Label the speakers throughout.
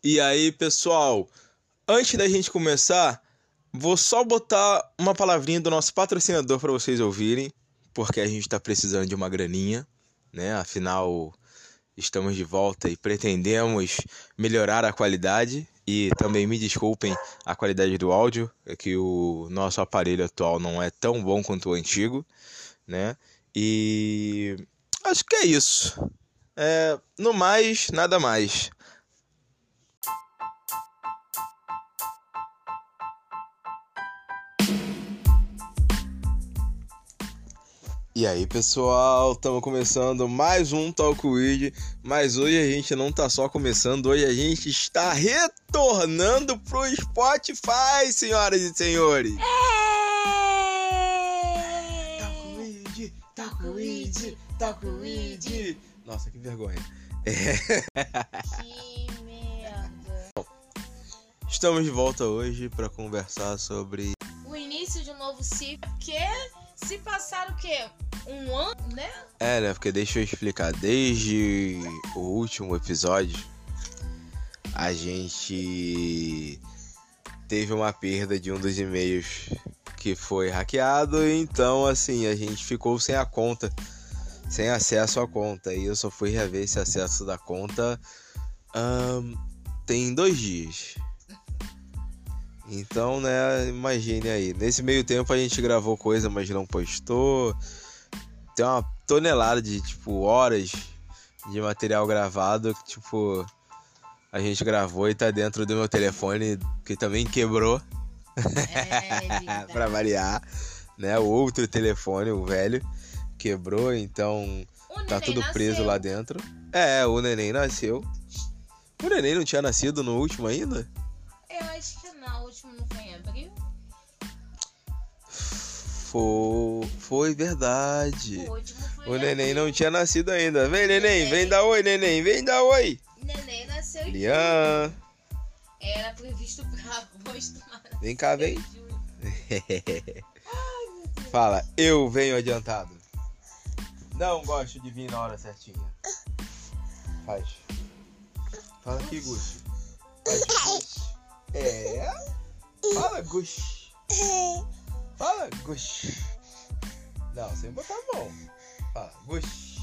Speaker 1: E aí, pessoal, antes da gente começar, vou só botar uma palavrinha do nosso patrocinador para vocês ouvirem, porque a gente tá precisando de uma graninha, né? Afinal, estamos de volta e pretendemos melhorar a qualidade. E também me desculpem a qualidade do áudio, é que o nosso aparelho atual não é tão bom quanto o antigo, né? E acho que é isso. No mais, nada mais. E aí, pessoal, estamos começando mais um Talk With, mas hoje a gente não tá só começando, hoje a gente está retornando pro Spotify, senhoras e senhores. Talk With. Nossa, que vergonha.
Speaker 2: Que merda.
Speaker 1: Estamos de volta hoje para conversar sobre
Speaker 2: O início de um novo ciclo, porque se passar o quê? Um ano, né?
Speaker 1: né? Porque deixa eu explicar. Desde o último episódio, a gente teve uma perda de um dos e-mails que foi hackeado. Então, assim, a gente ficou sem a conta, sem acesso à conta. E eu só fui rever esse acesso da conta tem 2 dias. Então, né, imagine aí. Nesse meio tempo a gente gravou coisa, mas não postou. Tem uma tonelada de, horas de material gravado que, a gente gravou e tá dentro do meu telefone, que também quebrou. Pra variar, né? O outro telefone, o velho, quebrou, então tá tudo preso lá dentro. O neném nasceu. O neném não tinha nascido no último ainda?
Speaker 2: Eu acho que não, o último não foi em abril?
Speaker 1: Foi verdade.
Speaker 2: O último foi
Speaker 1: O
Speaker 2: em
Speaker 1: neném
Speaker 2: abril.
Speaker 1: não tinha nascido ainda. Vem, neném, vem dar oi, neném, vem dar oi.
Speaker 2: Neném nasceu em
Speaker 1: Lian,
Speaker 2: julho. Era previsto pra agosto, mas
Speaker 1: vem cá, vem.
Speaker 2: em julho.
Speaker 1: Fala, eu venho adiantado. Não gosto de vir na hora certinha. Faz. Fala aqui, Gucci. Faz Gucci. Fala, Gucci. Fala, Gucci. Não, sem botar a mão. Fala, Gucci.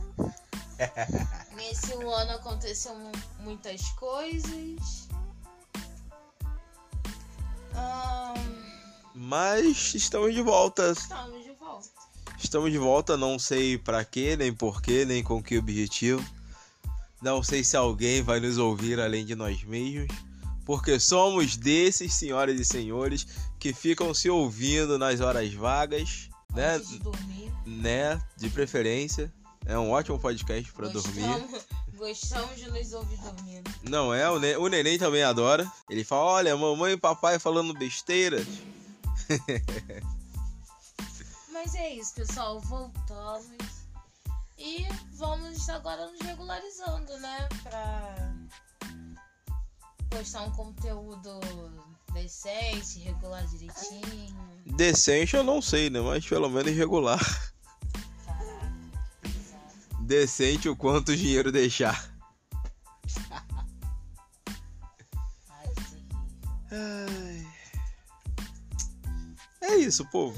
Speaker 2: Nesse ano aconteceu muitas coisas.
Speaker 1: Mas estamos de volta.
Speaker 2: Estamos de volta.
Speaker 1: Estamos de volta, não sei pra quê, nem porquê, nem com que objetivo. Não sei se alguém vai nos ouvir além de nós mesmos. Porque somos desses, senhoras e senhores, que ficam se ouvindo nas horas vagas, né?
Speaker 2: Antes de dormir.
Speaker 1: Né? De preferência. É um ótimo podcast pra dormir.
Speaker 2: Gostamos de nos ouvir dormindo.
Speaker 1: Não é? O neném também adora. Ele fala, olha, mamãe e papai falando besteiras.
Speaker 2: Mas é isso, pessoal. Voltamos. E vamos agora nos regularizando, né? Pra postar um conteúdo decente, regular direitinho.
Speaker 1: Decente eu não sei, né? Mas pelo menos regular.
Speaker 2: Caraca, exato.
Speaker 1: Decente o quanto o dinheiro deixar.
Speaker 2: Ai, que terrível.
Speaker 1: É isso, povo.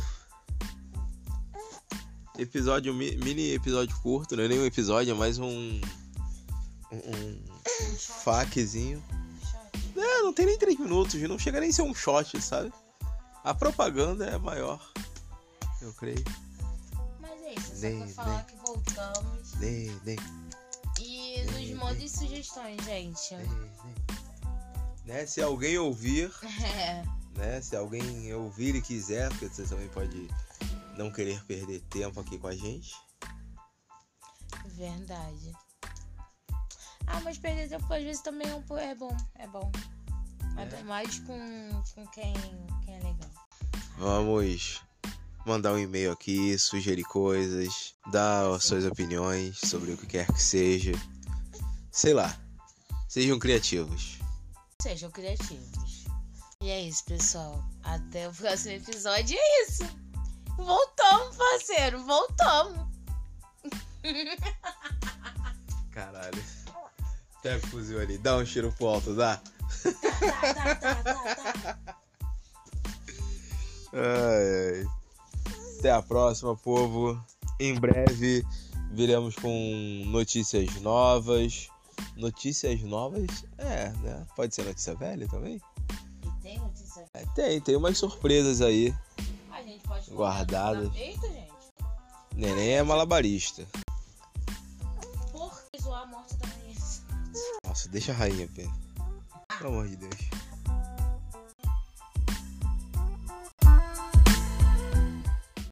Speaker 1: Episódio, mini episódio curto, não é nem um episódio, é mais um faquezinho. Não tem nem 3 minutos, não chega nem a ser um shot, sabe? A propaganda é maior, eu creio.
Speaker 2: Mas é isso, só pra falar que voltamos. E nos mandem sugestões, gente.
Speaker 1: Né? Se alguém ouvir,
Speaker 2: É.
Speaker 1: né? Se alguém ouvir e quiser, porque você também pode não querer perder tempo aqui com a gente.
Speaker 2: Verdade. Mas perder tempo às vezes também é bom. Ainda mais com quem é legal.
Speaker 1: Vamos mandar um e-mail aqui, sugerir coisas, dar as suas opiniões sobre o que quer que seja. Sei lá. Sejam criativos.
Speaker 2: Sejam criativos. E é isso, pessoal. Até o próximo episódio. É isso. Voltamos, parceiro. Voltamos.
Speaker 1: Caralho. Pega o fuzil ali, dá um tiro pro alto, dá.
Speaker 2: Tá.
Speaker 1: Ai, ai. Até a próxima, povo. Em breve viremos com notícias novas. Notícias novas? É, né? Pode ser notícia velha também?
Speaker 2: E tem notícia?
Speaker 1: Tem umas surpresas aí.
Speaker 2: A gente pode
Speaker 1: Guardadas.
Speaker 2: Eita, gente.
Speaker 1: Neném é malabarista.
Speaker 2: Por que zoar a morte da rainha?
Speaker 1: Nossa, deixa a rainha, Pedro. Pelo amor de Deus.